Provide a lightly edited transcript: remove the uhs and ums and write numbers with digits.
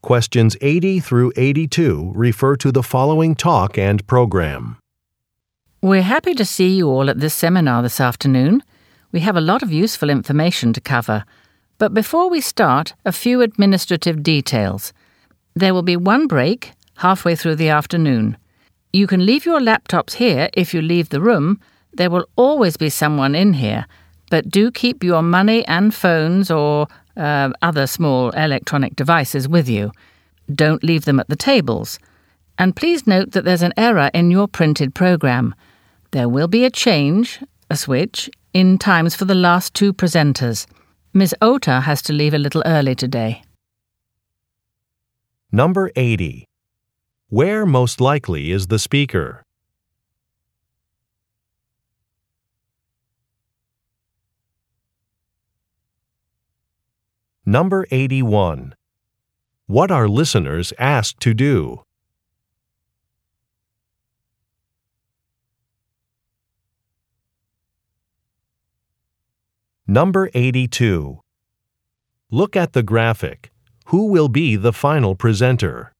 Questions 80 through 82 refer to the following talk and program. We're happy to see you all at this seminar this afternoon. We have a lot of useful information to cover. But before we start, a few administrative details. There will be one break halfway through the afternoon. You can leave your laptops here if you leave the room. There will always be someone in here, but do keep your money and phones or other small electronic devices with you. Don't leave them at the tables. And please note that there's an error in your printed program. There will be a switch, in times for the last two presenters. Ms. Ota has to leave a little early today. Number 80. Where most likely is the speaker? Number 81. What are listeners asked to do? Number 82. Look at the graphic. Who will be the final presenter?